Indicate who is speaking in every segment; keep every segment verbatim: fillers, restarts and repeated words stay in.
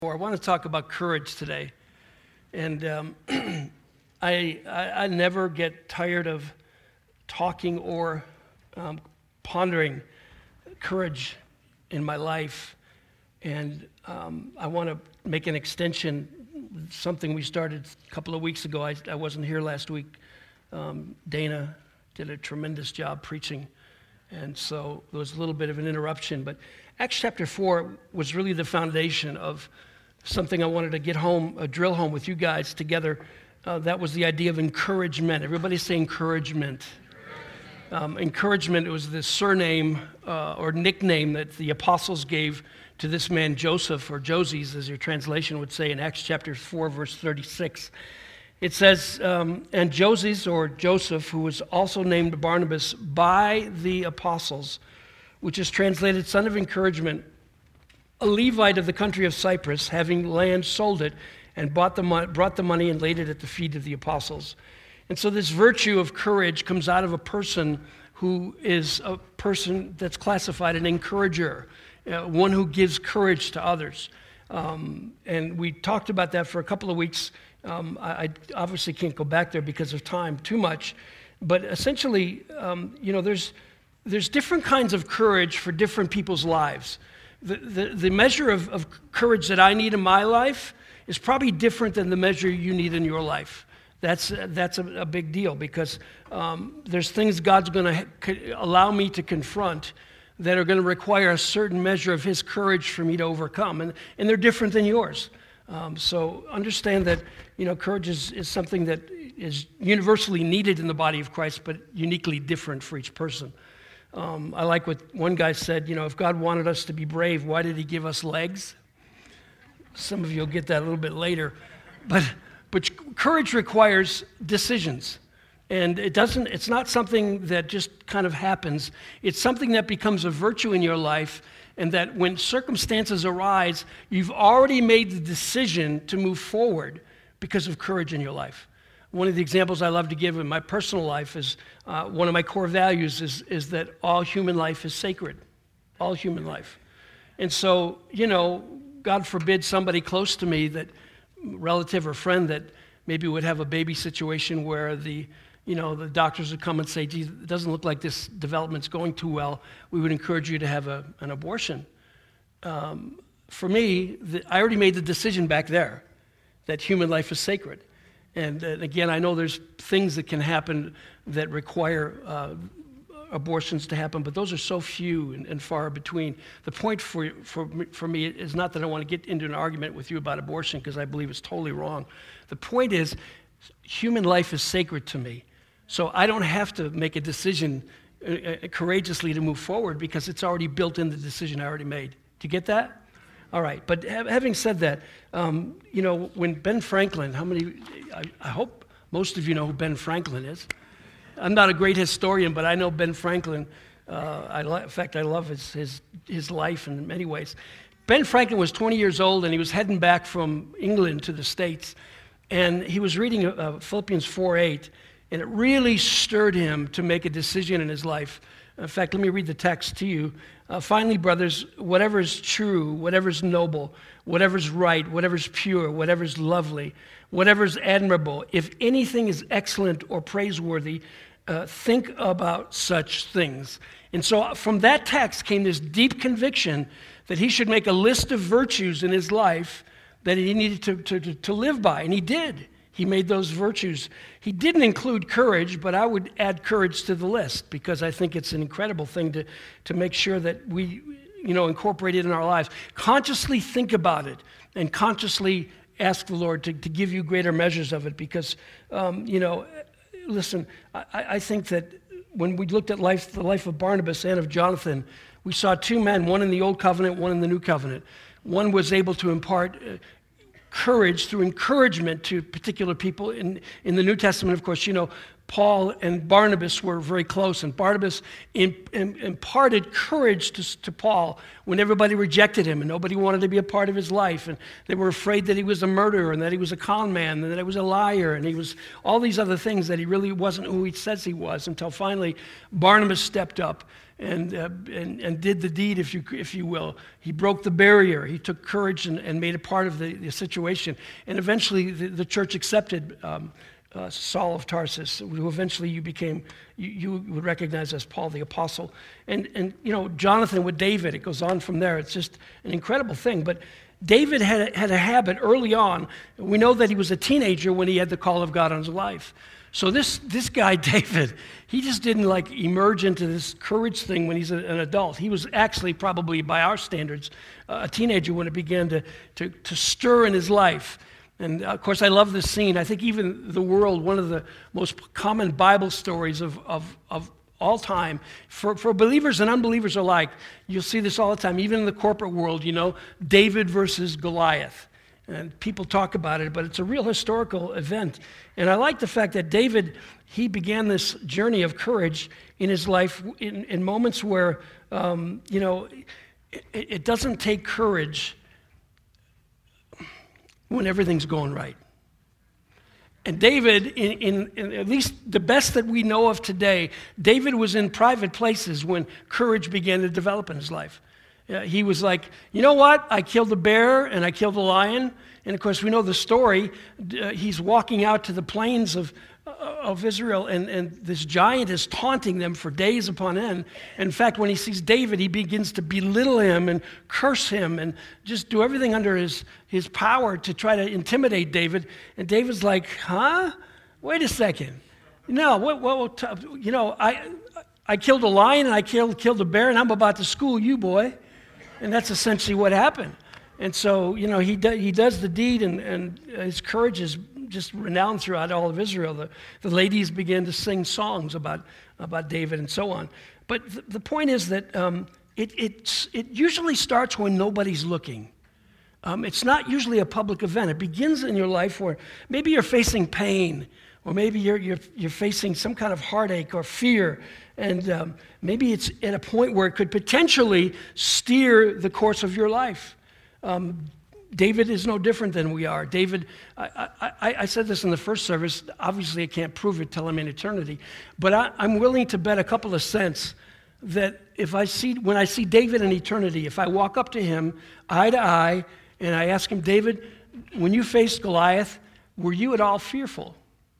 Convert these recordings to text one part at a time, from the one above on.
Speaker 1: I want to talk about courage today, and um, I, I I never get tired of talking or um, pondering courage in my life, and um, I want to make an extension, something we started a couple of weeks ago. I, I wasn't here last week. Um, Dana did a tremendous job preaching, and so there was a little bit of an interruption, but Acts chapter four was really the foundation of something I wanted to get home, uh, drill home with you guys together. Uh, that was the idea of encouragement. Everybody say encouragement. Um, encouragement, it was the surname uh, or nickname that the apostles gave to this man Joseph, or Joses, as your translation would say in Acts chapter four, verse thirty-six. It says, um, and Joses, or Joseph, who was also named Barnabas by the apostles, which is translated son of encouragement, a Levite of the country of Cyprus, having land, sold it, and bought the mo- brought the money and laid it at the feet of the apostles. And so this virtue of courage comes out of a person who is a person that's classified an encourager, uh, one who gives courage to others. Um, and we talked about that for a couple of weeks. Um, I, I obviously can't go back there because of time too much. But essentially, um, you know, there's there's different kinds of courage for different people's lives. The, the, the measure of, of courage that I need in my life is probably different than the measure you need in your life. That's, uh, that's a, a big deal because um, there's things God's going to ha- allow me to confront that are going to require a certain measure of His courage for me to overcome, and, and they're different than yours. Um, so understand that, you know, courage is, is something that is universally needed in the body of Christ, but uniquely different for each person. Um, I like what one guy said, you know, if God wanted us to be brave, why did He give us legs? Some of you will get that a little bit later. But but courage requires decisions. And it doesn't, it's not something that just kind of happens. It's something that becomes a virtue in your life, and that when circumstances arise, you've already made the decision to move forward because of courage in your life. One of the examples I love to give in my personal life is uh, one of my core values is, is that all human life is sacred, all human life. And so, you know, God forbid somebody close to me, that relative or friend that maybe would have a baby situation where the, you know, the doctors would come and say, geez, it doesn't look like this development's going too well. We would encourage you to have a, an abortion. Um, for me, the, I already made the decision back there that human life is sacred. And, and again, I know there's things that can happen that require uh, abortions to happen, but those are so few and, and far between. The point for, for, for me is not that I want to get into an argument with you about abortion, because I believe it's totally wrong. The point is, human life is sacred to me. So I don't have to make a decision uh, uh, courageously to move forward because it's already built in the decision I already made. Do you get that? All right, but ha- having said that, um, you know, when Ben Franklin, how many, I, I hope most of you know who Ben Franklin is. I'm not a great historian, but I know Ben Franklin. Uh, I lo- in fact, I love his, his, his life in many ways. Ben Franklin was twenty years old, and he was heading back from England to the States, and he was reading uh, Philippians four eight, and it really stirred him to make a decision in his life. In fact, let me read the text to you. Uh, Finally, brothers, whatever is true, whatever is noble, whatever is right, whatever is pure, whatever is lovely, whatever is admirable, if anything is excellent or praiseworthy, uh, think about such things. And so from that text came this deep conviction that he should make a list of virtues in his life that he needed to, to, to, to live by, and he did. He made those virtues. He didn't include courage, but I would add courage to the list because I think it's an incredible thing to, to make sure that we, you know, incorporate it in our lives. Consciously think about it and consciously ask the Lord to, to give you greater measures of it because, um, you know, listen, I, I think that when we looked at life, the life of Barnabas and of Jonathan, we saw two men, one in the Old Covenant, one in the New Covenant. One was able to impart uh, courage through encouragement to particular people. In, in the New Testament, of course, you know, Paul and Barnabas were very close, and Barnabas in, in, imparted courage to, to Paul when everybody rejected him and nobody wanted to be a part of his life, and they were afraid that he was a murderer and that he was a con man and that he was a liar and he was all these other things that he really wasn't who he says he was, until finally Barnabas stepped up and, uh, and and did the deed, if you if you will. He broke the barrier. He took courage and, and made it part of the, the situation. And eventually the, the church accepted um, uh, Saul of Tarsus, who eventually you became, you, you would recognize as Paul the Apostle. And, and, you know, Jonathan with David, it goes on from there. It's just an incredible thing. But David had a, had a habit early on. We know that he was a teenager when he had the call of God on his life. So this this guy, David, he just didn't like emerge into this courage thing when he's a, an adult. He was actually probably, by our standards, uh, a teenager when it began to, to, to stir in his life. And of course, I love this scene. I think even the world, one of the most common Bible stories of, of, of all time, for, for believers and unbelievers alike, you'll see this all the time, even in the corporate world, you know, David versus Goliath. And people talk about it, but it's a real historical event. And I like the fact that David, he began this journey of courage in his life in, in moments where, um, you know, it, it doesn't take courage when everything's going right. And David, in, in, in at least the best that we know of today, David was in private places when courage began to develop in his life. Uh, he was like, you know what? I killed a bear and I killed a lion. And of course, we know the story. Uh, he's walking out to the plains of, uh, of Israel, and, and this giant is taunting them for days upon end. In fact, when he sees David, he begins to belittle him and curse him and just do everything under his, his power to try to intimidate David. And David's like, huh? Wait a second. No, what, what, you know, I I killed a lion and I killed, killed a bear, and I'm about to school you, boy. And that's essentially what happened. And so, you know, he, do, he does the deed, and, and his courage is just renowned throughout all of Israel. The, the ladies began to sing songs about, about David and so on. But th- the point is that um, it, it, it usually starts when nobody's looking. Um, it's not usually a public event. It begins in your life where maybe you're facing pain, or maybe you're, you're, you're facing some kind of heartache or fear. And um, maybe it's at a point where it could potentially steer the course of your life. Um, David is no different than we are. David, I, I, I said this in the first service. Obviously, I can't prove it till I'm in eternity. But I, I'm willing to bet a couple of cents that if I see, when I see David in eternity, if I walk up to him eye to eye and I ask him, David, when you faced Goliath, were you at all fearful?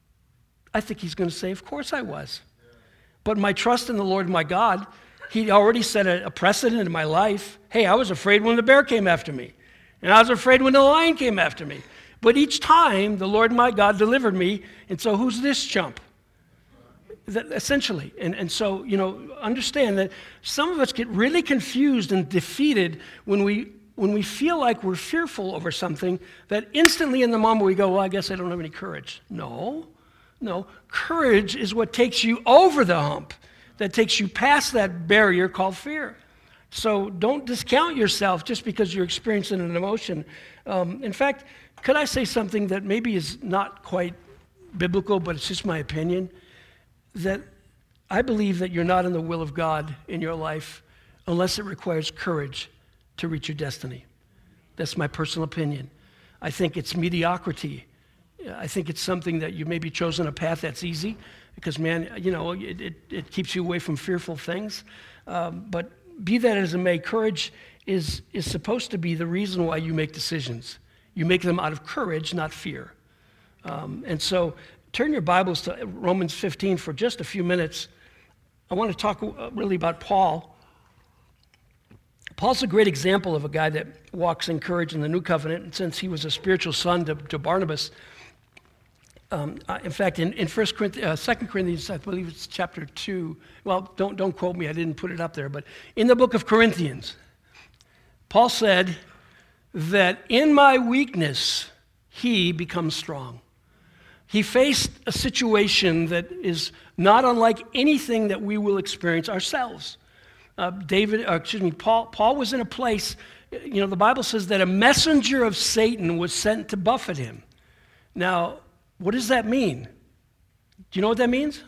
Speaker 1: I think he's going to say, of course I was. But my trust in the Lord my God, he already set a, a precedent in my life. Hey, I was afraid when the bear came after me. And I was afraid when the lion came after me. But each time, the Lord my God delivered me. And so who's this chump? That, essentially. And, and so, you know, understand that some of us get really confused and defeated when we when we feel like we're fearful over something, that instantly in the moment we go, well, I guess I don't have any courage. No. No, courage is what takes you over the hump, that takes you past that barrier called fear. So don't discount yourself just because you're experiencing an emotion. Um, in fact, could I say something that maybe is not quite biblical, but it's just my opinion? That I believe that you're not in the will of God in your life unless it requires courage to reach your destiny. That's my personal opinion. I think it's mediocrity. I think it's something that you maybe chosen a path that's easy because, man, you know, it, it, it keeps you away from fearful things. Um, but be that as it may, courage is, is supposed to be the reason why you make decisions. You make them out of courage, not fear. Um, and so turn your Bibles to Romans fifteen for just a few minutes. I want to talk really about Paul. Paul's a great example of a guy that walks in courage in the New Covenant, and since he was a spiritual son to, to Barnabas. Um, in fact, in, in First Corinthians, uh, Second Corinthians, I believe it's chapter two. Well, don't don't quote me. I didn't put it up there. But in the book of Corinthians, Paul said that in my weakness, he becomes strong. He faced a situation that is not unlike anything that we will experience ourselves. Uh, David, uh, excuse me, Paul. Paul was in a place. You know, the Bible says that a messenger of Satan was sent to buffet him. Now, what does that mean? Do you know what that means?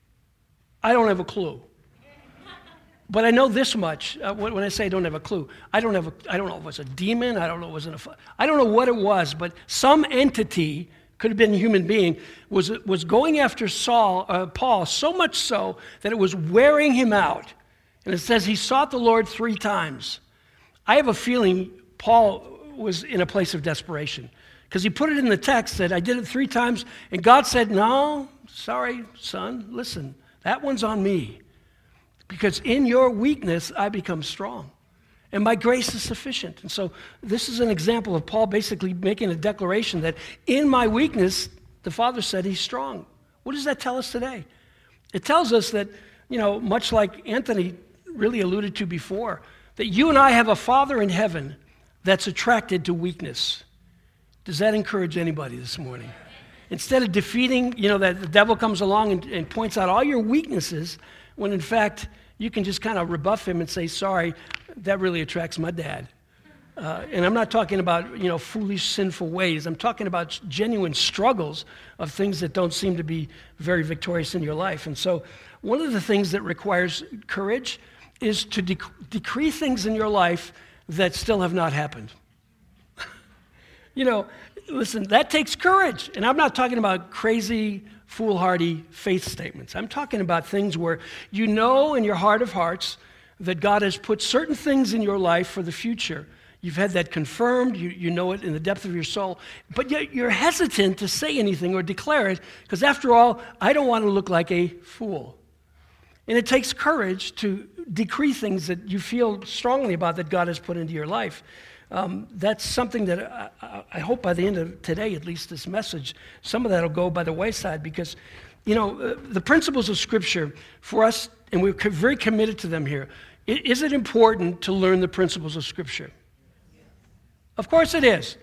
Speaker 1: I don't have a clue. But I know this much. Uh, when I say I don't have a clue, I don't have a, I don't know if it was a demon. I don't know if it was a, I don't know what it was, but some entity, could have been a human being, was was going after Saul, uh, Paul, so much so that it was wearing him out. And it says he sought the Lord three times. I have a feeling Paul was in a place of desperation because he put it in the text that I did it three times, and God said, no, sorry, son, listen, that one's on me. Because in your weakness, I become strong. And my grace is sufficient. And so this is an example of Paul basically making a declaration that in my weakness, the Father said he's strong. What does that tell us today? It tells us that, you know, much like Anthony really alluded to before, that you and I have a Father in heaven that's attracted to weakness. Does that encourage anybody this morning? Instead of defeating, you know, that the devil comes along and, and points out all your weaknesses, when in fact, you can just kind of rebuff him and say, sorry, that really attracts my dad. Uh, and I'm not talking about, you know, foolish, sinful ways. I'm talking about genuine struggles of things that don't seem to be very victorious in your life. And so one of the things that requires courage is to dec- decree things in your life that still have not happened. You know, listen, that takes courage. And I'm not talking about crazy, foolhardy faith statements. I'm talking about things where you know in your heart of hearts that God has put certain things in your life for the future. You've had that confirmed, you, you know it in the depth of your soul, but yet you're hesitant to say anything or declare it, because after all, I don't want to look like a fool. And it takes courage to decree things that you feel strongly about that God has put into your life. Um, that's something that I, I hope by the end of today, at least this message, some of that will go by the wayside, because, you know, uh, the principles of Scripture for us, and we're co- very committed to them here. Is it important to learn the principles of Scripture? Of course it is.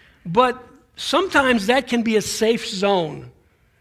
Speaker 1: But sometimes that can be a safe zone.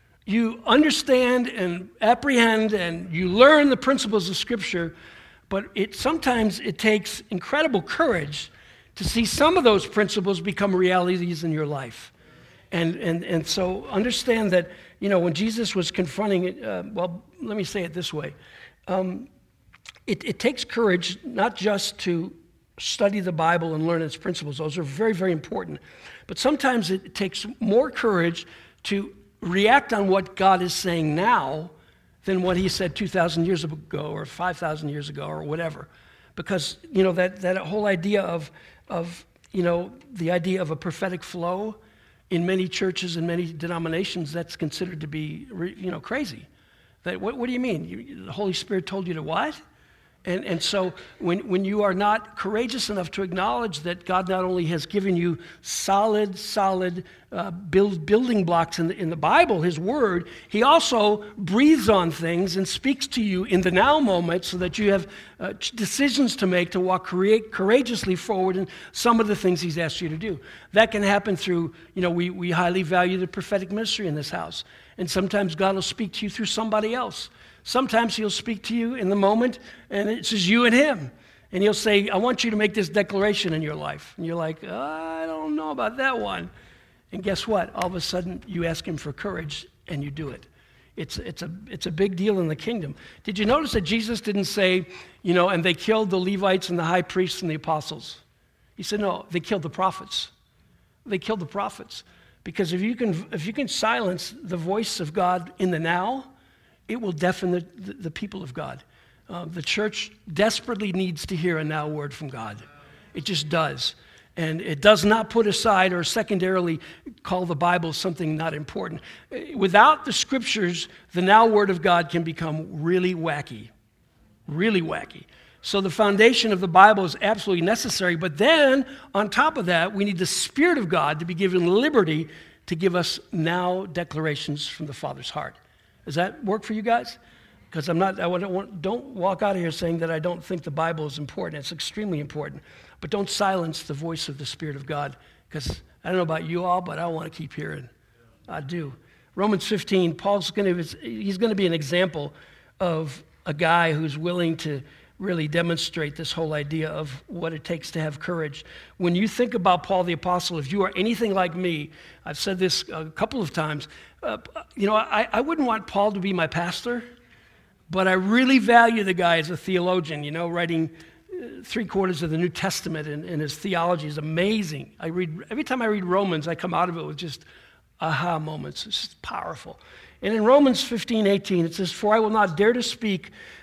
Speaker 1: You understand and apprehend and you learn the principles of Scripture, but it sometimes it takes incredible courage to see some of those principles become realities in your life. And and and so understand that, you know, when Jesus was confronting it, uh, well, let me say it this way. Um, it, it takes courage not just to study the Bible and learn its principles. Those are very, very important. But sometimes it takes more courage to react on what God is saying now than what he said two thousand years ago or five thousand years ago or whatever. Because, you know, that, that whole idea of, of, you know, the idea of a prophetic flow in many churches and many denominations, that's considered to be, you know, crazy. That, what, what do you mean? You, the Holy Spirit told you to what? And and so when, when you are not courageous enough to acknowledge that God not only has given you solid, solid uh, build, building blocks in the, in the Bible, his word, he also breathes on things and speaks to you in the now moment so that you have uh, decisions to make to walk create, courageously forward in some of the things he's asked you to do. That can happen through, you know, we, we highly value the prophetic ministry in this house. And sometimes God will speak to you through somebody else. Sometimes he'll speak to you in the moment, and it's just you and him. And he'll say, I want you to make this declaration in your life. And you're like, oh, I don't know about that one. And guess what? All of a sudden, you ask him for courage, and you do it. It's, it's, a, it's a big deal in the kingdom. Did you notice that Jesus didn't say, you know, and they killed the Levites and the high priests and the apostles? He said, no, they killed the prophets. They killed the prophets. Because if you can, if you can silence the voice of God in the now, it will deafen the, the, the people of God. Uh, the church desperately needs to hear a now word from God. It just does. And it does not put aside or secondarily call the Bible something not important. Without the Scriptures, the now word of God can become really wacky. Really wacky. So the foundation of the Bible is absolutely necessary. But then, on top of that, we need the Spirit of God to be given liberty to give us now declarations from the Father's heart. Does that work for you guys? Because I'm not, I don't, want, don't walk out of here saying that I don't think the Bible is important. It's extremely important. But don't silence the voice of the Spirit of God, because I don't know about you all, but I want to keep hearing. I do. Romans fifteen, Paul's going to, he's going to be an example of a guy who's willing to really demonstrate this whole idea of what it takes to have courage. When you think about Paul the Apostle, if you are anything like me, I've said this a couple of times, uh, you know, I, I wouldn't want Paul to be my pastor, but I really value the guy as a theologian, you know, writing uh, three quarters of the New Testament, and, and his theology is amazing. I read, every time I read Romans, I come out of it with just aha moments. It's just powerful. And in Romans fifteen, eighteen, it says, for I will not dare to speak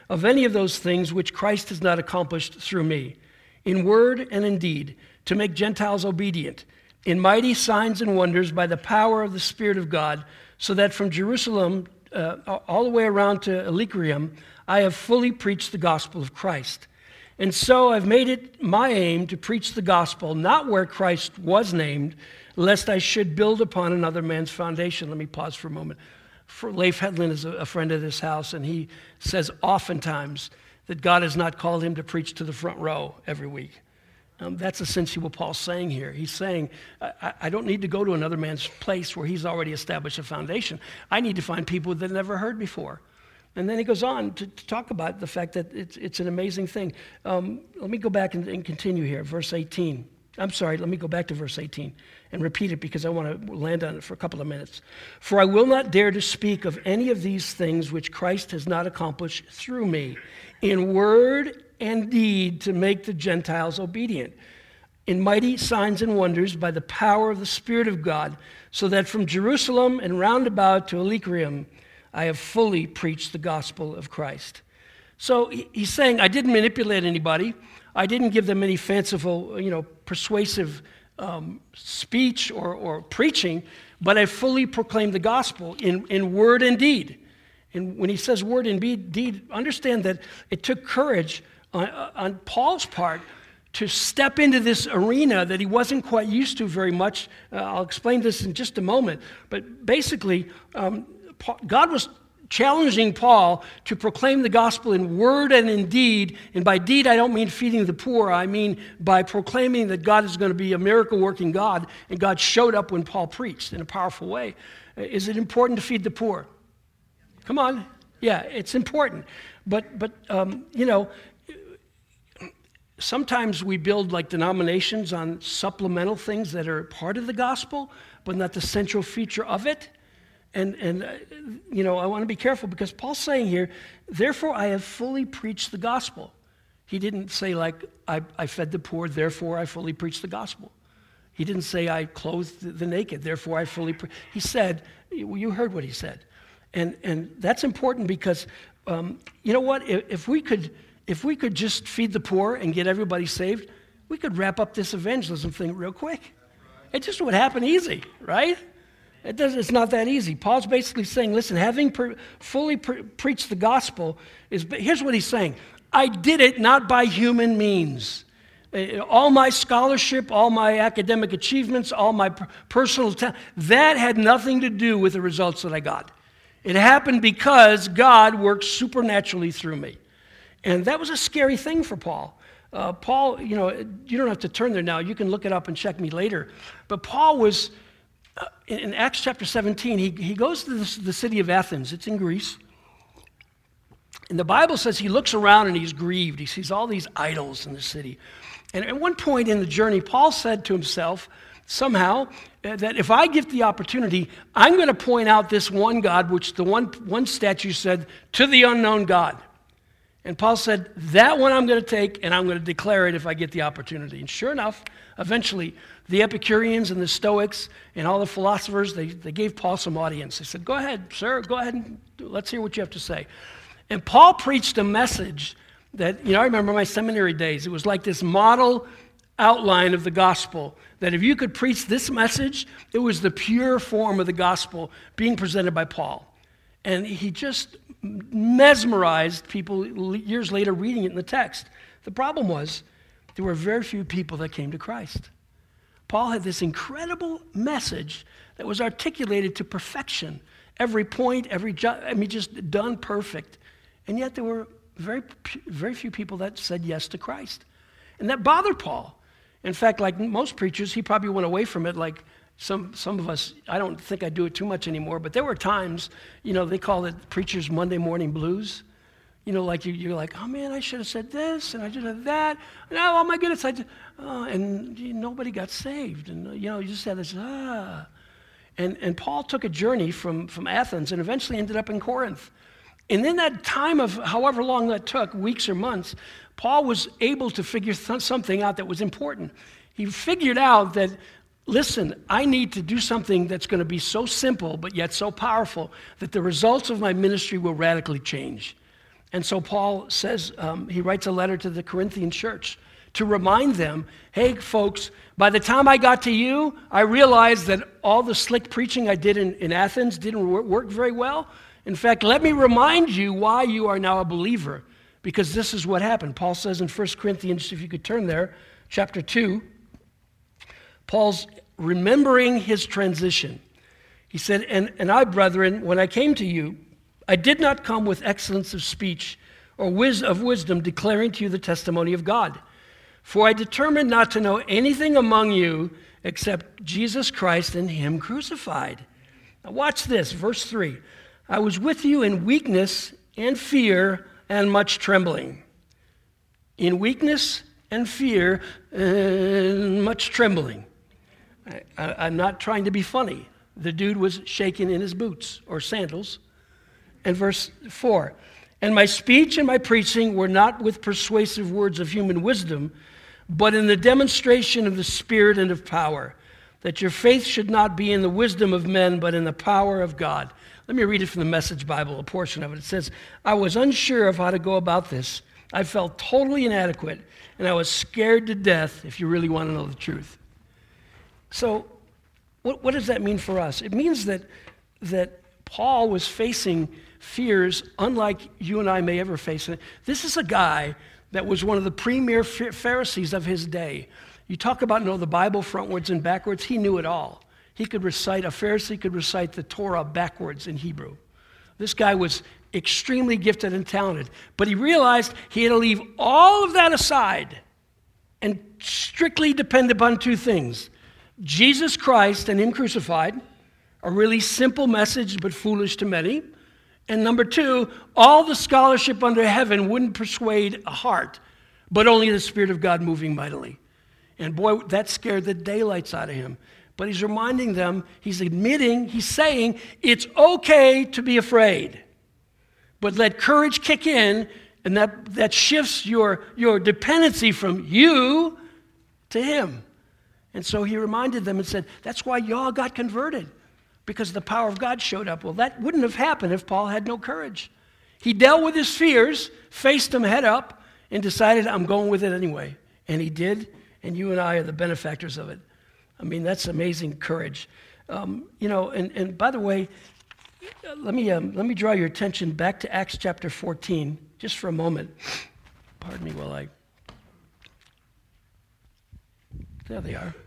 Speaker 1: of any of those things which Christ has not accomplished through me, in word and in deed, to make Gentiles obedient, in mighty signs and wonders by the power of the Spirit of God, so that from Jerusalem uh, all the way around to Illyricum, I have fully preached the gospel of Christ. And so I've made it my aim to preach the gospel, not where Christ was named, lest I should build upon another man's foundation. Let me pause for a moment. For Leif Hedlund is a friend of this house, and he says oftentimes that God has not called him to preach to the front row every week. Um, that's essentially what Paul's saying here. He's saying, I, I don't need to go to another man's place where he's already established a foundation. I need to find people that I've never heard before. And then he goes on to, to talk about the fact that it's, it's an amazing thing. Um, let me go back and, and continue here, verse eighteen. I'm sorry, let me go back to verse eighteen and repeat it because I want to land on it for a couple of minutes. For I will not dare to speak of any of these things which Christ has not accomplished through me, in word and deed, to make the Gentiles obedient, in mighty signs and wonders by the power of the Spirit of God, so that from Jerusalem and round about to Illyricum, I have fully preached the gospel of Christ. So he's saying, I didn't manipulate anybody. I didn't give them any fanciful, you know, persuasive um, speech or, or preaching, but I fully proclaimed the gospel in, in word and deed. And when he says word and deed, understand that it took courage on, on Paul's part to step into this arena that he wasn't quite used to very much. Uh, I'll explain this in just a moment. But basically, um, God was challenging Paul to proclaim the gospel in word and in deed. And by deed, I don't mean feeding the poor. I mean by proclaiming that God is going to be a miracle-working God, and God showed up when Paul preached in a powerful way. Is it important to feed the poor? Come on. Yeah, it's important. But, but um, you know, sometimes we build like denominations on supplemental things that are part of the gospel, but not the central feature of it. And, and uh, you know, I want to be careful because Paul's saying here, therefore I have fully preached the gospel. He didn't say like, I, I fed the poor, therefore I fully preached the gospel. He didn't say I clothed the naked, therefore I fully pre-. He said, you heard what he said. And, and that's important because, um, you know what, if, if we could if we could just feed the poor and get everybody saved, we could wrap up this evangelism thing real quick. It just would happen easy, right? It does, it's not that easy. Paul's basically saying, listen, having pre- fully pre- preached the gospel, is. here's what he's saying. I did it not by human means. Uh, all my scholarship, all my academic achievements, all my per- personal talent, that had nothing to do with the results that I got. It happened because God worked supernaturally through me. And that was a scary thing for Paul. Uh, Paul, you know, you don't have to turn there now. You can look it up and check me later. But Paul was... Uh, in, in Acts chapter seventeen, he, he goes to the, the city of Athens. It's in Greece. And the Bible says he looks around and he's grieved. He sees all these idols in the city. And at one point in the journey, Paul said to himself, somehow, uh, that if I get the opportunity, I'm going to point out this one God, which the one, one statue said, to the unknown God. And Paul said, that one I'm going to take, and I'm going to declare it if I get the opportunity. And sure enough, eventually, the Epicureans and the Stoics and all the philosophers, they, they gave Paul some audience. They said, go ahead, sir, go ahead and do, let's hear what you have to say. And Paul preached a message that, you know, I remember my seminary days. It was like this model outline of the gospel, that if you could preach this message, it was the pure form of the gospel being presented by Paul. And he just mesmerized people years later reading it in the text. The problem was there were very few people that came to Christ. Paul had this incredible message that was articulated to perfection. Every point, every, ju- I mean, just done perfect. And yet there were very, very few people that said yes to Christ. And that bothered Paul. In fact, like most preachers, he probably went away from it like some, some of us. I don't think I do it too much anymore, but there were times, you know, they call it preachers' Monday morning blues. You know, like you, you're like, oh man, I should have said this, and I should have that. And oh, oh my goodness, I just, oh, and you, nobody got saved. And, you know, you just had this, ah. And, and Paul took a journey from, from Athens and eventually ended up in Corinth. And in that time of however long that took, weeks or months, Paul was able to figure th- something out that was important. He figured out that, listen, I need to do something that's going to be so simple but yet so powerful that the results of my ministry will radically change. And so Paul says, um, he writes a letter to the Corinthian church to remind them, hey, folks, by the time I got to you, I realized that all the slick preaching I did in, in Athens didn't work, work very well. In fact, let me remind you why you are now a believer, because this is what happened. Paul says in First Corinthians, if you could turn there, chapter two, Paul's remembering his transition. He said, and, and I, brethren, when I came to you, I did not come with excellence of speech or wis- of wisdom, declaring to you the testimony of God. For I determined not to know anything among you except Jesus Christ and him crucified. Now watch this, verse three. I was with you in weakness and fear and much trembling. In weakness and fear and much trembling. I, I, I'm not trying to be funny. The dude was shaking in his boots or sandals. And verse four, and my speech and my preaching were not with persuasive words of human wisdom, but in the demonstration of the Spirit and of power, that your faith should not be in the wisdom of men, but in the power of God. Let me read it from the Message Bible, a portion of it. It says, I was unsure of how to go about this. I felt totally inadequate, and I was scared to death, if you really want to know the truth. So what, what does that mean for us? It means that, that Paul was facing fears unlike you and I may ever face. This is a guy that was one of the premier Pharisees of his day. You talk about know the Bible frontwards and backwards. He knew it all. He could recite, a Pharisee could recite the Torah backwards in Hebrew. This guy was extremely gifted and talented. But he realized he had to leave all of that aside and strictly depend upon two things. Jesus Christ and him crucified, a really simple message but foolish to many. And number two, all the scholarship under heaven wouldn't persuade a heart, but only the Spirit of God moving mightily. And boy, that scared the daylights out of him. But he's reminding them, he's admitting, he's saying, it's okay to be afraid. But let courage kick in, and that, that shifts your, your dependency from you to him. And so he reminded them and said, that's why y'all got converted. Because the power of God showed up. Well, that wouldn't have happened if Paul had no courage. He dealt with his fears, faced them head up, and decided, I'm going with it anyway. And he did, and you and I are the benefactors of it. I mean, that's amazing courage. Um, you know, and, and by the way, let me, um, let me draw your attention back to Acts chapter fourteen, just for a moment. Pardon me while I... There they are.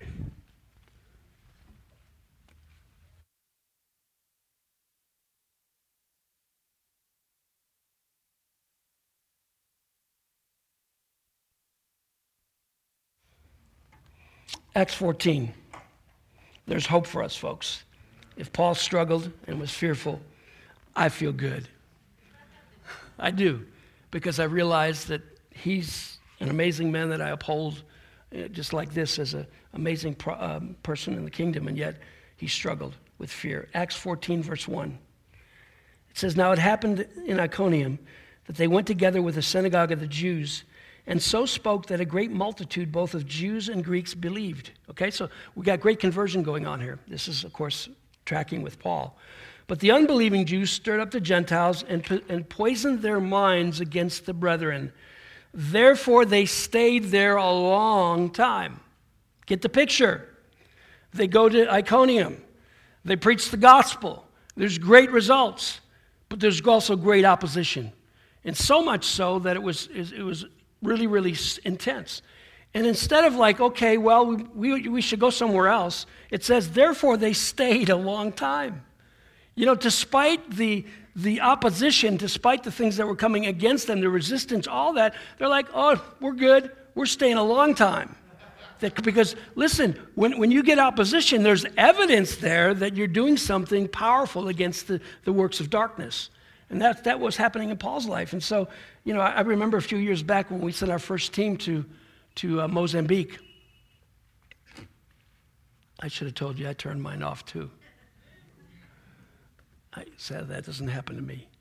Speaker 1: Acts fourteen. There's hope for us, folks. If Paul struggled and was fearful, I feel good. I do, because I realize that he's an amazing man that I uphold, uh, just like this, as an amazing pro- um, person in the kingdom, and yet he struggled with fear. Acts fourteen, verse one. It says, now it happened in Iconium that they went together with the synagogue of the Jews, and so spoke that a great multitude, both of Jews and Greeks, believed. Okay, so we got great conversion going on here. This is, of course, tracking with Paul. But the unbelieving Jews stirred up the Gentiles and, and poisoned their minds against the brethren. Therefore, they stayed there a long time. Get the picture. They go to Iconium. They preach the gospel. There's great results, but there's also great opposition. And so much so that it was, it was really, really intense. And instead of like, okay, well, we, we, we should go somewhere else, it says, therefore they stayed a long time. You know, despite the, the opposition, despite the things that were coming against them, the resistance, all that, they're like, oh, we're good. We're staying a long time. That, because, listen, when, when you get opposition, there's evidence there that you're doing something powerful against the, the works of darkness. And that, that was happening in Paul's life. And so, you know, I, I remember a few years back when we sent our first team to, to uh, Mozambique. I should have told you I turned mine off too. I said that doesn't happen to me.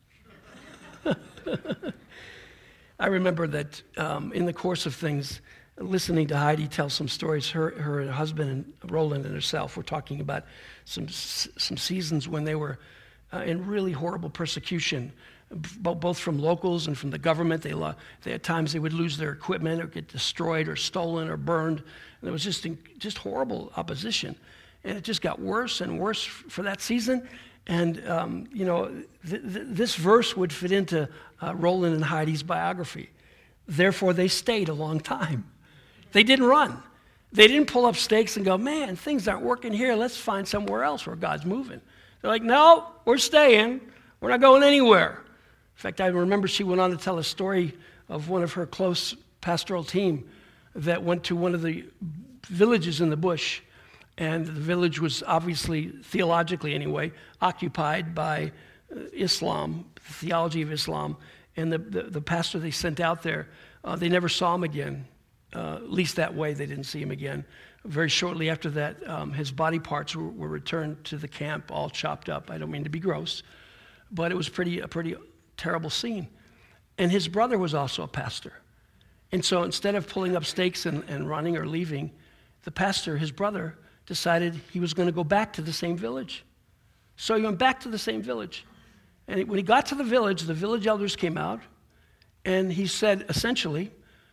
Speaker 1: I remember that um, in the course of things, listening to Heidi tell some stories, her, her husband and Roland and herself were talking about some some seasons when they were uh, in really horrible persecution. both from locals and from the government. They, they at times they would lose their equipment or get destroyed or stolen or burned. And there was just just horrible opposition, and it just got worse and worse for that season. And um, you know, th- th- this verse would fit into uh, Roland and Heidi's biography. Therefore, they stayed a long time. They didn't run. They didn't pull up stakes and go, man, things aren't working here. Let's find somewhere else where God's moving. They're like, no, we're staying. We're not going anywhere. In fact, I remember she went on to tell a story of one of her close pastoral team that went to one of the villages in the bush. And the village was obviously, theologically anyway, occupied by Islam, the theology of Islam. And the, the, the pastor they sent out there, uh, they never saw him again. Uh, at least that way, they didn't see him again. Very shortly after that, um, his body parts were, were returned to the camp, all chopped up. I don't mean to be gross, but it was pretty a pretty terrible scene. And his brother was also a pastor. And so instead of pulling up stakes and, and running or leaving, the pastor, his brother, decided he was going to go back to the same village. So he went back to the same village. And when he got to the village, the village elders came out, and he said, essentially,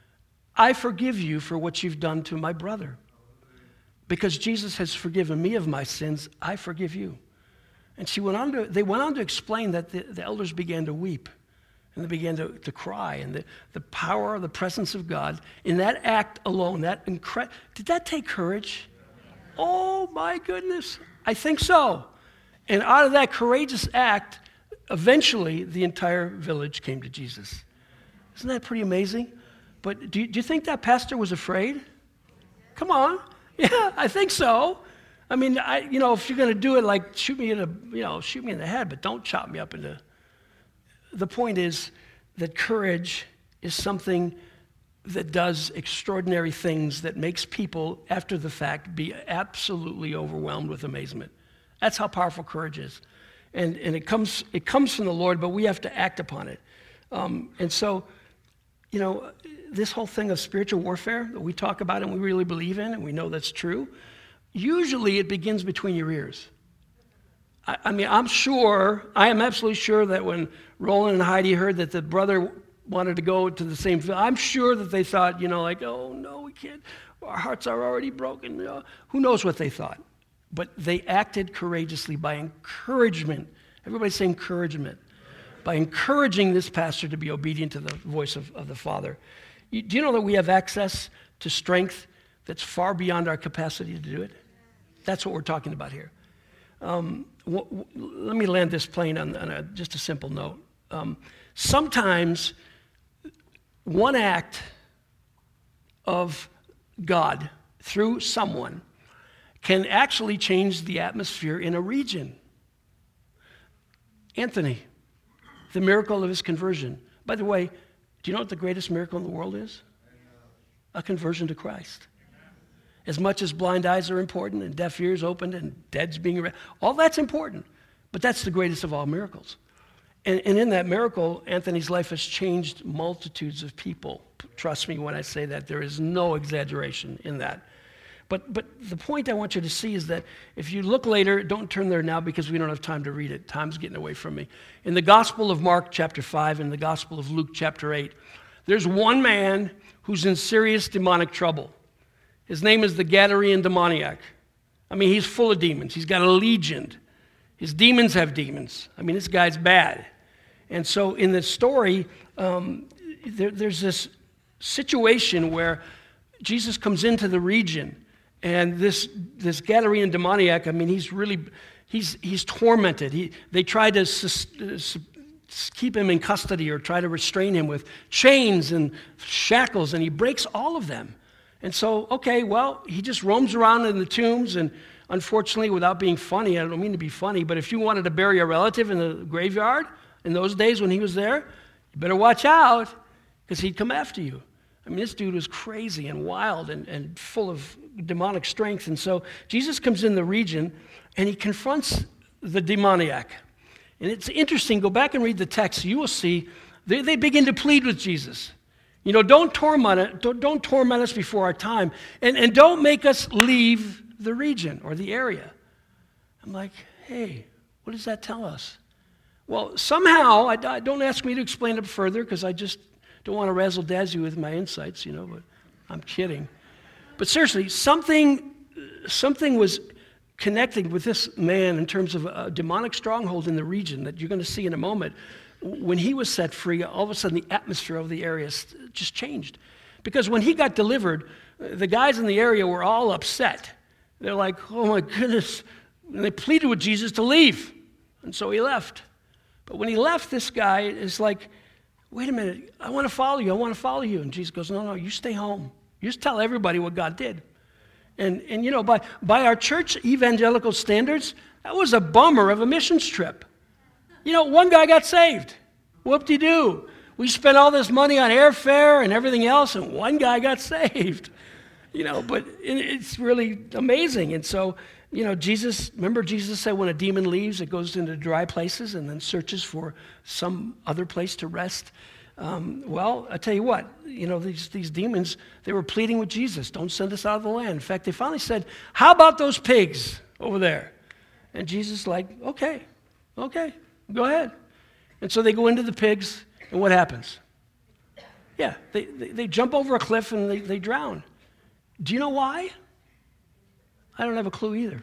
Speaker 1: I forgive you for what you've done to my brother. Because Jesus has forgiven me of my sins, I forgive you. And she went on to, they went on to explain that the, the elders began to weep, and they began to, to cry, and the, the power of the presence of God in that act alone, that incre- did that take courage? Oh my goodness, I think so. And out of that courageous act, eventually the entire village came to Jesus. Isn't that pretty amazing? But do you, do you think that pastor was afraid? Come on. Yeah, I think so. I mean, I, you know, if you're going to do it, like shoot me in the, you know, shoot me in the head, but don't chop me up into. The point is that courage is something that does extraordinary things that makes people, after the fact, be absolutely overwhelmed with amazement. That's how powerful courage is, and and it comes it comes from the Lord, but we have to act upon it. Um, and so, you know, this whole thing of spiritual warfare that we talk about and we really believe in, and we know that's true, usually it begins between your ears. I, I mean, I'm sure, I am absolutely sure that when Roland and Heidi heard that the brother wanted to go to the same field, I'm sure that they thought, you know, like, oh, no, we can't. Our hearts are already broken. You know, who knows what they thought? But they acted courageously by encouragement. Everybody say encouragement. By encouraging this pastor to be obedient to the voice of, of the Father. You, do you know that we have access to strength that's far beyond our capacity to do it? That's what we're talking about here. Um, w- w- let me land this plane on, on a, just a simple note. Um, sometimes one act of God through someone can actually change the atmosphere in a region. Anthony, the miracle of his conversion. By the way, do you know what the greatest miracle in the world is? A conversion to Christ. As much as blind eyes are important and deaf ears opened and dead's being raised, all that's important, but that's the greatest of all miracles. And, and in that miracle, Anthony's life has changed multitudes of people. Trust me when I say that. There is no exaggeration in that. But but the point I want you to see is that if you look later, don't turn there now because we don't have time to read it. Time's getting away from me. In the Gospel of Mark chapter five and the Gospel of Luke chapter eight, there's one man who's in serious demonic trouble. His name is the Gadarene demoniac. I mean, he's full of demons. He's got a legion. His demons have demons. I mean, this guy's bad. And so in the story, um, there, there's this situation where Jesus comes into the region. And this this Gadarene demoniac, I mean, he's really, he's he's tormented. He They try to sus, uh, keep him in custody or try to restrain him with chains and shackles, and he breaks all of them. And so, okay, well, he just roams around in the tombs, and unfortunately, without being funny, I don't mean to be funny, but if you wanted to bury a relative in the graveyard in those days when he was there, you better watch out, because he'd come after you. I mean, this dude was crazy and wild and, and full of demonic strength. And so Jesus comes in the region, and he confronts the demoniac. And it's interesting. Go back and read the text. You will see they, they begin to plead with Jesus. You know, don't torment it, don't, don't torment us before our time, and, and don't make us leave the region or the area. I'm like, hey, what does that tell us? Well, somehow, I, I don't ask me to explain it further because I just don't want to razzle-dazzle you with my insights, you know, but I'm kidding. But seriously, something, something was connecting with this man in terms of a demonic stronghold in the region that you're going to see in a moment. When he was set free, all of a sudden the atmosphere of the area just changed. Because when he got delivered, the guys in the area were all upset. They're like, oh my goodness. And they pleaded with Jesus to leave. And so he left. But when he left, this guy is like, wait a minute, I want to follow you, I want to follow you. And Jesus goes, no, no, you stay home. You just tell everybody what God did. And, and you know, by, by our church evangelical standards, that was a bummer of a missions trip. You know, one guy got saved. Whoop-de-doo. We spent all this money on airfare and everything else, and one guy got saved. You know, but it, it's really amazing. And so, you know, Jesus, remember Jesus said when a demon leaves, it goes into dry places and then searches for some other place to rest. Um, well, I tell you what, you know, these, these demons, they were pleading with Jesus, don't send us out of the land. In fact, they finally said, how about those pigs over there? And Jesus like, okay, okay, go ahead. And so they go into the pigs, and what happens? Yeah, they, they, they jump over a cliff and they, they drown. Do you know why? I don't have a clue either.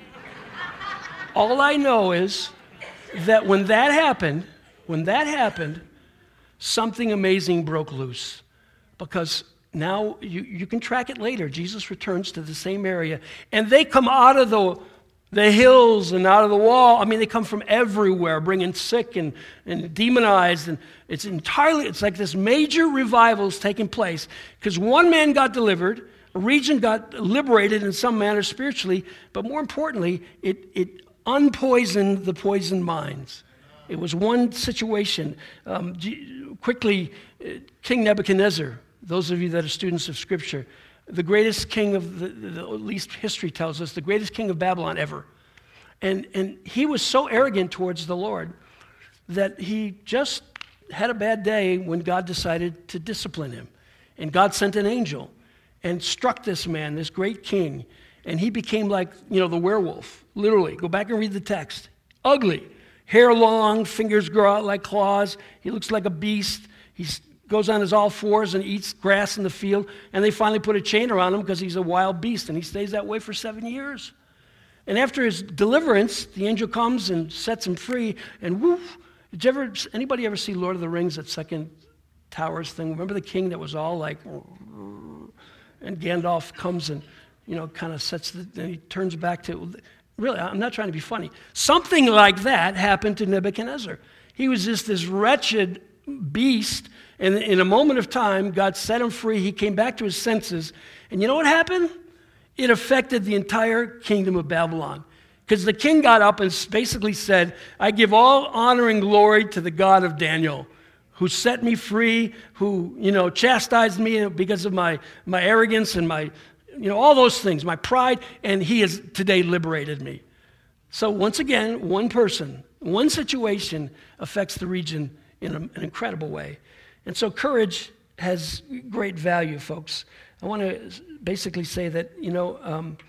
Speaker 1: All I know is that when that happened, when that happened, something amazing broke loose. Because now you, you can track it later. Jesus returns to the same area, and they come out of the, the hills and out of the wall. I mean, they come from everywhere, bringing sick and, and demonized. And it's entirely, it's like this major revival is taking place because one man got delivered, a region got liberated in some manner spiritually, but more importantly, it, it unpoisoned the poisoned minds. It was one situation. Um, quickly, King Nebuchadnezzar, those of you that are students of Scripture, the greatest king of, the, the, at least history tells us, the greatest king of Babylon ever. And, and he was so arrogant towards the Lord that he just had a bad day when God decided to discipline him. And God sent an angel and struck this man, this great king, and he became like, you know, the werewolf, literally. Go back and read the text. Ugly. Hair long, fingers grow out like claws. He looks like a beast. He goes on his all fours and eats grass in the field. And they finally put a chain around him because he's a wild beast. And he stays that way for seven years. And after his deliverance, the angel comes and sets him free. And woof, did you ever, anybody ever see Lord of the Rings, that second towers thing? Remember the king that was all like, and Gandalf comes and, you know, kind of sets the, and he turns back to, really, I'm not trying to be funny. Something like that happened to Nebuchadnezzar. He was just this wretched beast, and in a moment of time, God set him free. He came back to his senses, and you know what happened? It affected the entire kingdom of Babylon, because the king got up and basically said, I give all honor and glory to the God of Daniel, who set me free, who, you know, chastised me because of my, my arrogance and my, you know, all those things, my pride, and he has today liberated me. So once again, one person, one situation affects the region in a, an incredible way. And so courage has great value, folks. I want to basically say that, you know, um,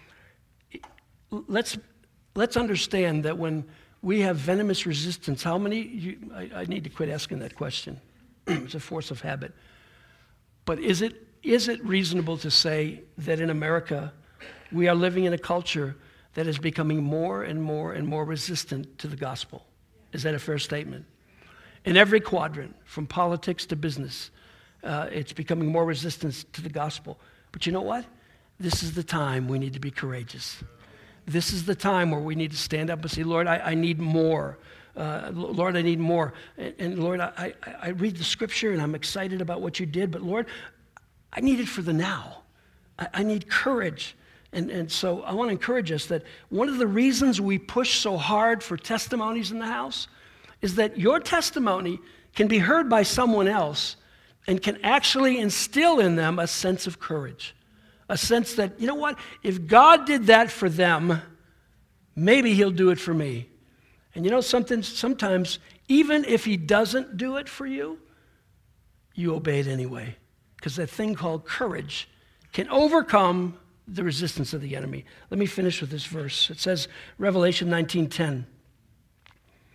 Speaker 1: let's, let's understand that when we have venomous resistance, how many, you, I, I need to quit asking that question. It's a force of habit. But is it Is it reasonable to say that in America, we are living in a culture that is becoming more and more and more resistant to the gospel? Is that a fair statement? In every quadrant, from politics to business, uh, it's becoming more resistant to the gospel. But you know what? This is the time we need to be courageous. This is the time where we need to stand up and say, Lord, I, I need more. Uh, Lord, I need more. And, and Lord, I, I, I read the scripture and I'm excited about what you did, but Lord, I need it for the now. I, I need courage. And, and so I want to encourage us that one of the reasons we push so hard for testimonies in the house is that your testimony can be heard by someone else and can actually instill in them a sense of courage. A sense that, you know what, if God did that for them, maybe he'll do it for me. And you know something, sometimes even if he doesn't do it for you, you obey it anyway. Because that thing called courage can overcome the resistance of the enemy. Let me finish with this verse. It says, Revelation nineteen ten.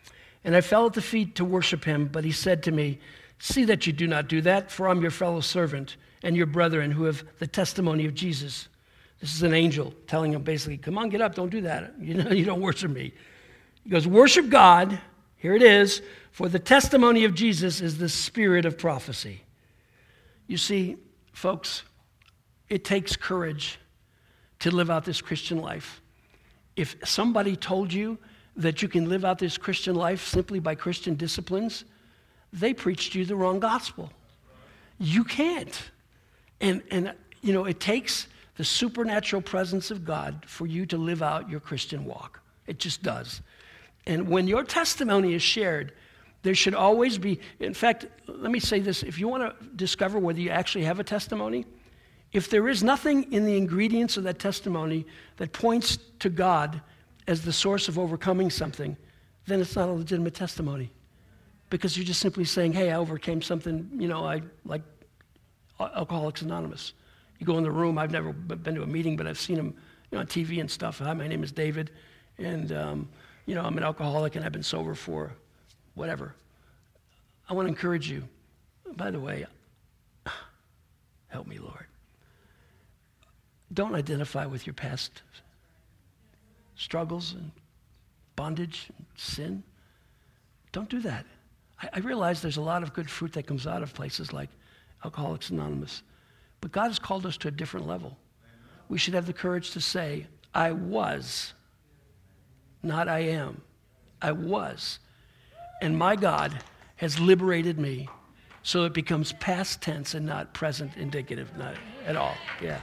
Speaker 1: And I fell at the feet to worship him, but he said to me, see that you do not do that, for I'm your fellow servant and your brethren who have the testimony of Jesus. This is an angel telling him basically, come on, get up, don't do that. You know, you don't worship me. He goes, worship God. Here it is. For the testimony of Jesus is the spirit of prophecy. You see, folks, it takes courage to live out this Christian life. If somebody told you that you can live out this Christian life simply by Christian disciplines, they preached you the wrong gospel. You can't. And, and you know, it takes the supernatural presence of God for you to live out your Christian walk. It just does. And when your testimony is shared, there should always be, in fact, let me say this, if you want to discover whether you actually have a testimony, if there is nothing in the ingredients of that testimony that points to God as the source of overcoming something, then it's not a legitimate testimony. Because you're just simply saying, hey, I overcame something, you know, I like Alcoholics Anonymous. You go in the room, I've never been to a meeting, but I've seen them, you know, on T V and stuff. Hi, my name is David, and, um, you know, I'm an alcoholic and I've been sober for whatever. I want to encourage you. By the way, help me, Lord. Don't identify with your past struggles and bondage and sin. Don't do that. I, I realize there's a lot of good fruit that comes out of places like Alcoholics Anonymous, but God has called us to a different level. We should have the courage to say, I was, not I am. I was. And my God has liberated me so it becomes past tense and not present indicative, not at all. Yeah.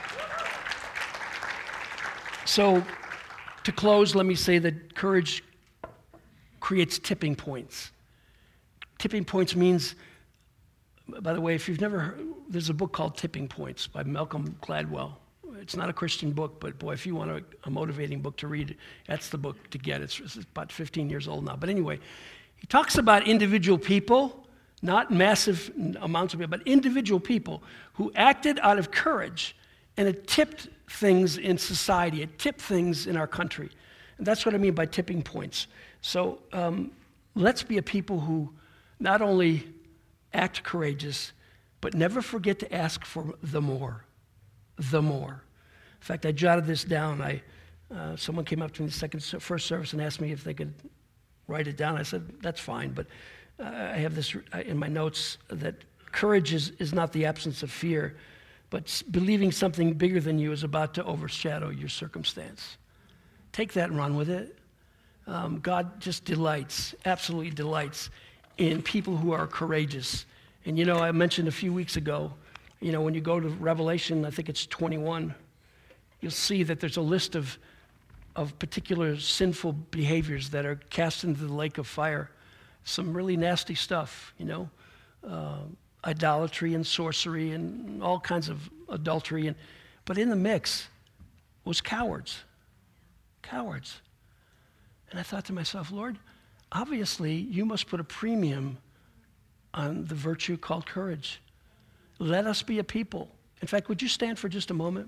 Speaker 1: So to close, let me say that courage creates tipping points. Tipping points means, by the way, if you've never heard, there's a book called Tipping Points by Malcolm Gladwell. It's not a Christian book, but boy, if you want a, a motivating book to read, that's the book to get. It's, it's about fifteen years old now. But anyway, he talks about individual people, not massive amounts of people, but individual people who acted out of courage, and it tipped things in society. It tipped things in our country. And that's what I mean by tipping points. So um, let's be a people who not only act courageous, but never forget to ask for the more. The more. In fact, I jotted this down. I uh, someone came up to me in the second, first service and asked me if they could write it down. I said, that's fine, but uh, I have this in my notes that courage is, is not the absence of fear, but believing something bigger than you is about to overshadow your circumstance. Take that and run with it. Um, God just delights, absolutely delights in people who are courageous. And you know, I mentioned a few weeks ago, you know, when you go to Revelation, I think it's twenty-one, you'll see that there's a list of, of particular sinful behaviors that are cast into the lake of fire. Some really nasty stuff, you know, uh, idolatry and sorcery and all kinds of adultery. And, but in the mix was cowards. Cowards. And I thought to myself, Lord, obviously you must put a premium on the virtue called courage. Let us be a people. In fact, would you stand for just a moment?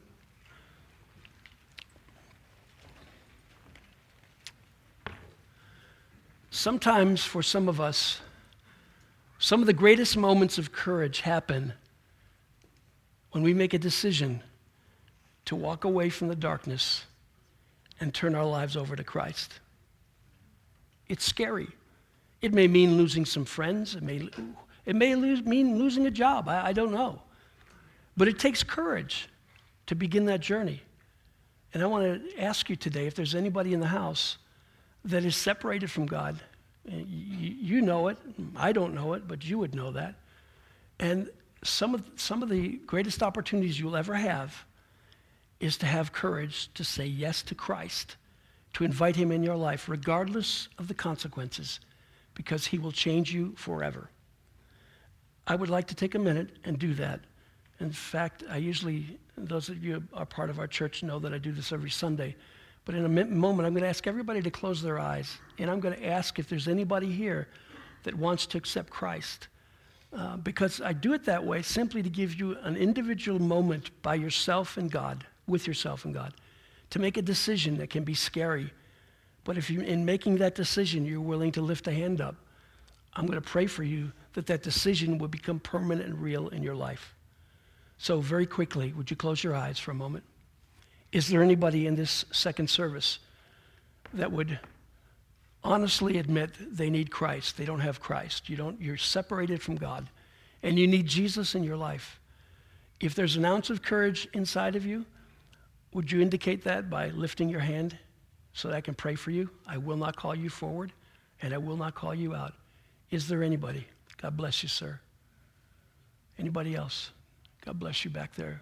Speaker 1: Sometimes for some of us, some of the greatest moments of courage happen when we make a decision to walk away from the darkness and turn our lives over to Christ. It's scary. It may mean losing some friends. It may, it may lose, mean losing a job. I, I don't know. But it takes courage to begin that journey. And I want to ask you today, if there's anybody in the house that is separated from God, you, you know it, I don't know it, but you would know that. And some of, some of the greatest opportunities you'll ever have is to have courage to say yes to Christ, to invite him in your life, regardless of the consequences, because he will change you forever. I would like to take a minute and do that. In fact, I usually, those of you who are part of our church know that I do this every Sunday. But in a moment, I'm going to ask everybody to close their eyes, and I'm going to ask if there's anybody here that wants to accept Christ. Uh, because I do it that way simply to give you an individual moment by yourself and God, with yourself and God, to make a decision that can be scary, But if you, in making that decision, you're willing to lift a hand up, I'm going to pray for you that that decision will become permanent and real in your life. So very quickly, would you close your eyes for a moment? Is there anybody in this second service that would honestly admit they need Christ? They don't have Christ. You don't, you're separated from God, and you need Jesus in your life. If there's an ounce of courage inside of you, would you indicate that by lifting your hand so that I can pray for you? I will not call you forward, and I will not call you out. Is there anybody? God bless you, sir. Anybody else? God bless you back there.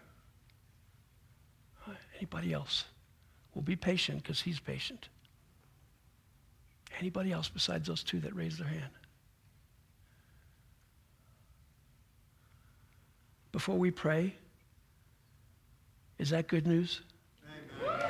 Speaker 1: Anybody else? We'll be patient because he's patient. Anybody else besides those two that raised their hand? Before we pray, is that good news? Amen.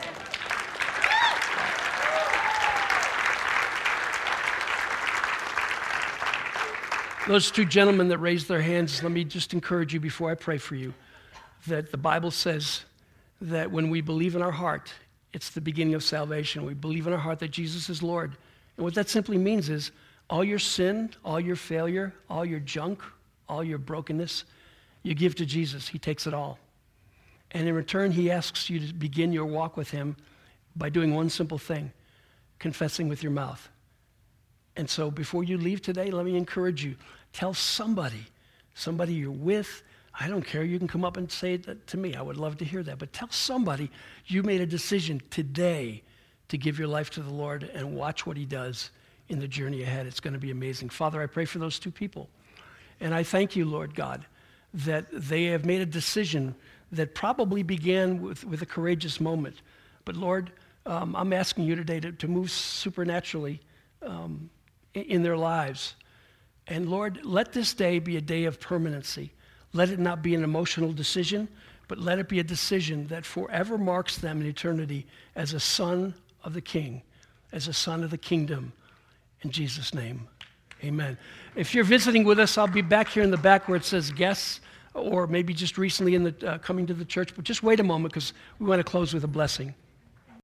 Speaker 1: Those two gentlemen that raised their hands, let me just encourage you before I pray for you, that the Bible says that when we believe in our heart, it's the beginning of salvation. We believe in our heart that Jesus is Lord. And what that simply means is all your sin, all your failure, all your junk, all your brokenness, you give to Jesus. He takes it all. And in return, he asks you to begin your walk with him by doing one simple thing, confessing with your mouth. And so before you leave today, let me encourage you. Tell somebody, somebody you're with. I don't care. You can come up and say that to me. I would love to hear that. But tell somebody you made a decision today to give your life to the Lord and watch what he does in the journey ahead. It's going to be amazing. Father, I pray for those two people. And I thank you, Lord God, that they have made a decision that probably began with, with a courageous moment. But Lord, um, I'm asking you today to, to move supernaturally um, in, in their lives. And Lord, let this day be a day of permanency. Let it not be an emotional decision, but let it be a decision that forever marks them in eternity as a son of the King, as a son of the kingdom. In Jesus' name, amen. If you're visiting with us, I'll be back here in the back where it says guests, or maybe just recently in the uh, coming to the church. But just wait a moment because we want to close with a blessing.